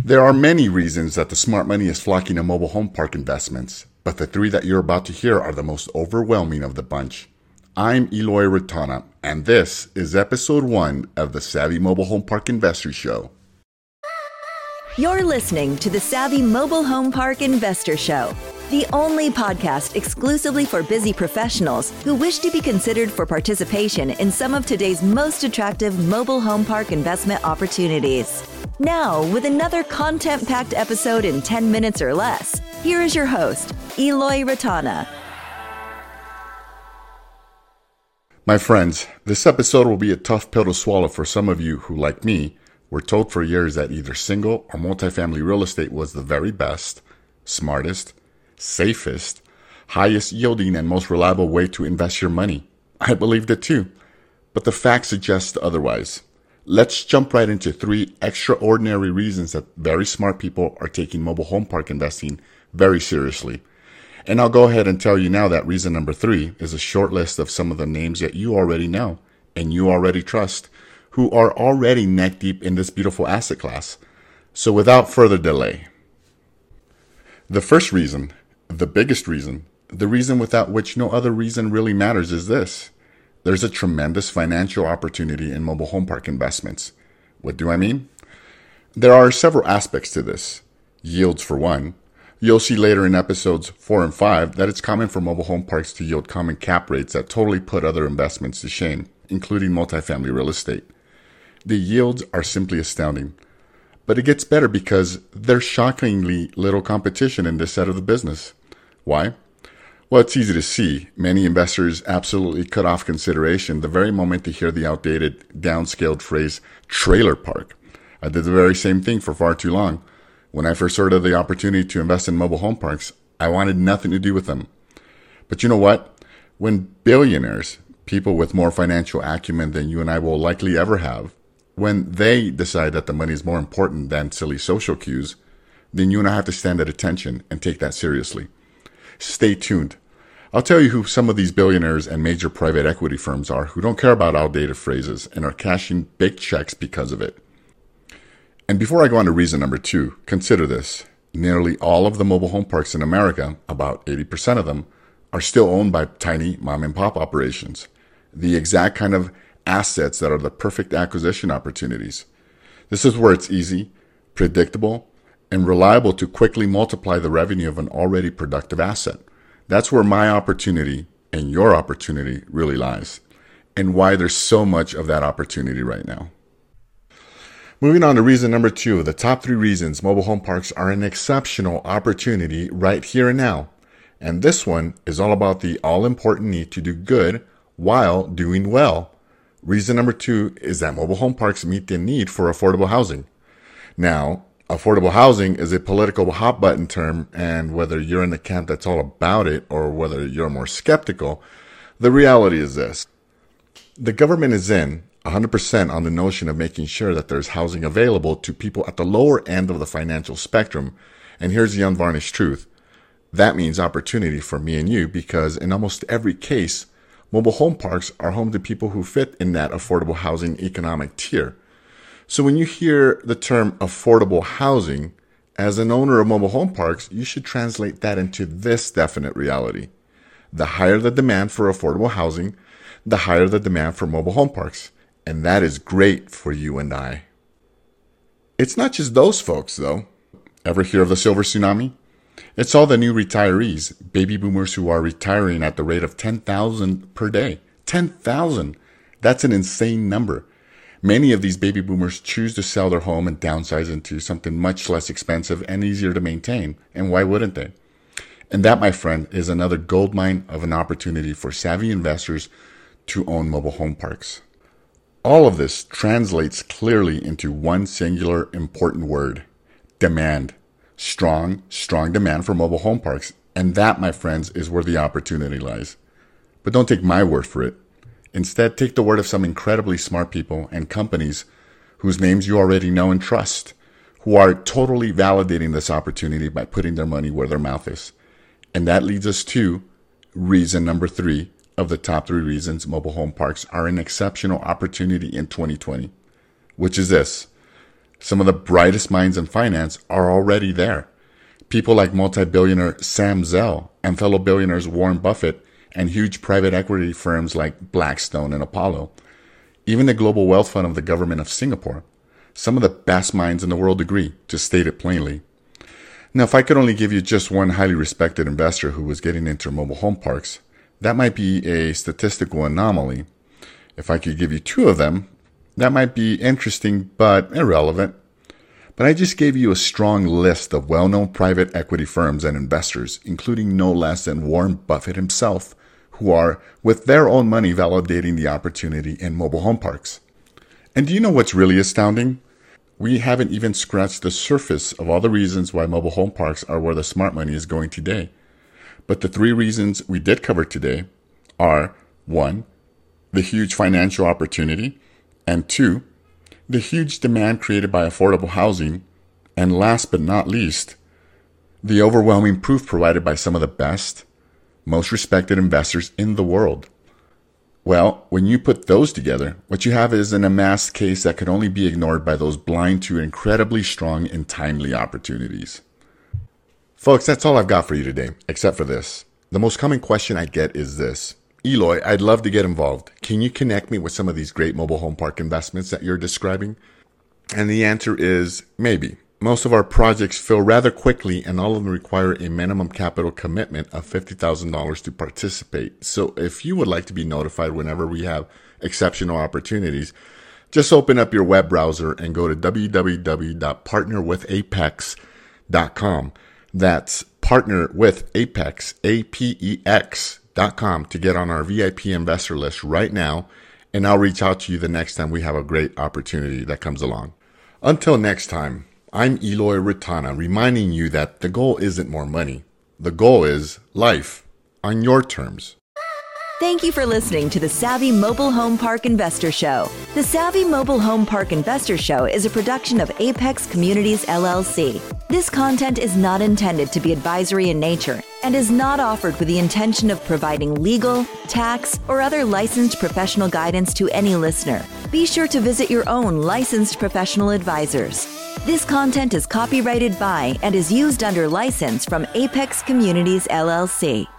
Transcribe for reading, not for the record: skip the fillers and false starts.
There are many reasons that the smart money is flocking to mobile home park investments, but the three that you're about to hear are the most overwhelming of the bunch. I'm Eloy Ratana, and this is episode 1 of the Savvy Mobile Home Park Investor Show. You're listening to the Savvy Mobile Home Park Investor Show, the only podcast exclusively for busy professionals who wish to be considered for participation in some of today's most attractive mobile home park investment opportunities. Now, with another content-packed episode in 10 minutes or less, here is your host, Eloy Ratana. My friends, this episode will be a tough pill to swallow for some of you who, like me, were told for years that either single or multifamily real estate was the very best, smartest, safest, highest yielding, and most reliable way to invest your money. I believed it too, but the facts suggest otherwise. Let's jump right into 3 extraordinary reasons that very smart people are taking mobile home park investing very seriously. And I'll go ahead and tell you now that reason number 3 is a short list of some of the names that you already know and you already trust, who are already neck deep in this beautiful asset class. So without further delay, the first reason, the biggest reason, the reason without which no other reason really matters is this. There's a tremendous financial opportunity in mobile home park investments. What do I mean? There are several aspects to this. Yields for one. You'll see later in episodes 4 and 5 that it's common for mobile home parks to yield common cap rates that totally put other investments to shame, including multifamily real estate. The yields are simply astounding. But it gets better because there's shockingly little competition in this side of the business. Why? Well, it's easy to see. Many investors absolutely cut off consideration the very moment they hear the outdated, downscaled phrase, trailer park. I did the very same thing for far too long. When I first heard of the opportunity to invest in mobile home parks, I wanted nothing to do with them. But you know what? When billionaires, people with more financial acumen than you and I will likely ever have, when they decide that the money is more important than silly social cues, then you and I have to stand at attention and take that seriously. Stay tuned. I'll tell you who some of these billionaires and major private equity firms are who don't care about outdated phrases and are cashing big checks because of it. And before I go on to reason number 2, consider this. Nearly all of the mobile home parks in America, about 80% of them, are still owned by tiny mom and pop operations. The exact kind of assets that are the perfect acquisition opportunities. This is where it's easy, predictable, and reliable to quickly multiply the revenue of an already productive asset. That's where my opportunity and your opportunity really lies, and why there's so much of that opportunity right now. Moving on to reason number 2, the top 3 reasons mobile home parks are an exceptional opportunity right here and now. And this one is all about the all-important need to do good while doing well. Reason number 2 is that mobile home parks meet the need for affordable housing. Now, affordable housing is a political hot button term, and whether you're in the camp that's all about it or whether you're more skeptical, the reality is this. The government is in 100% on the notion of making sure that there's housing available to people at the lower end of the financial spectrum. And here's the unvarnished truth. That means opportunity for me and you because in almost every case, mobile home parks are home to people who fit in that affordable housing economic tier. So when you hear the term affordable housing, as an owner of mobile home parks, you should translate that into this definite reality. The higher the demand for affordable housing, the higher the demand for mobile home parks. And that is great for you and I. It's not just those folks, though. Ever hear of the silver tsunami? It's all the new retirees, baby boomers who are retiring at the rate of 10,000 per day. 10,000! That's an insane number. Many of these baby boomers choose to sell their home and downsize into something much less expensive and easier to maintain. And why wouldn't they? And that, my friend, is another goldmine of an opportunity for savvy investors to own mobile home parks. All of this translates clearly into one singular important word: demand. Strong demand for mobile home parks. And that, my friends, is where the opportunity lies. But don't take my word for it. Instead, take the word of some incredibly smart people and companies whose names you already know and trust, who are totally validating this opportunity by putting their money where their mouth is. And that leads us to reason number 3 of the top 3 reasons mobile home parks are an exceptional opportunity in 2020, which is this: Some of the brightest minds in finance are already there. People like multi-billionaire Sam Zell and fellow billionaires Warren Buffett and huge private equity firms like Blackstone and Apollo. Even the Global Wealth Fund of the government of Singapore. Some of the best minds in the world agree, to state it plainly. Now, if I could only give you just one highly respected investor who was getting into mobile home parks, that might be a statistical anomaly. If I could give you two of them, that might be interesting but irrelevant. But I just gave you a strong list of well-known private equity firms and investors, including no less than Warren Buffett himself, who are, with their own money, validating the opportunity in mobile home parks. And do you know what's really astounding? We haven't even scratched the surface of all the reasons why mobile home parks are where the smart money is going today. But the three reasons we did cover today are 1, the huge financial opportunity, and 2, the huge demand created by affordable housing, and last but not least, the overwhelming proof provided by some of the best, most respected investors in the world. Well, when you put those together, what you have is an amassed case that could only be ignored by those blind to incredibly strong and timely opportunities. Folks, that's all I've got for you today, except for this. The most common question I get is this: Eloy, I'd love to get involved. Can you connect me with some of these great mobile home park investments that you're describing? And the answer is maybe. Most of our projects fill rather quickly, and all of them require a minimum capital commitment of $50,000 to participate. So if you would like to be notified whenever we have exceptional opportunities, just open up your web browser and go to www.partnerwithapex.com. That's partnerwithapex, APEX.com, to get on our VIP investor list right now, and I'll reach out to you the next time we have a great opportunity that comes along. Until next time, I'm Eloy Ritana, reminding you that the goal isn't more money. The goal is life on your terms. Thank you for listening to the Savvy Mobile Home Park Investor Show. The Savvy Mobile Home Park Investor Show is a production of Apex Communities, LLC. This content is not intended to be advisory in nature and is not offered with the intention of providing legal, tax, or other licensed professional guidance to any listener. Be sure to visit your own licensed professional advisors. This content is copyrighted by and is used under license from Apex Communities, LLC.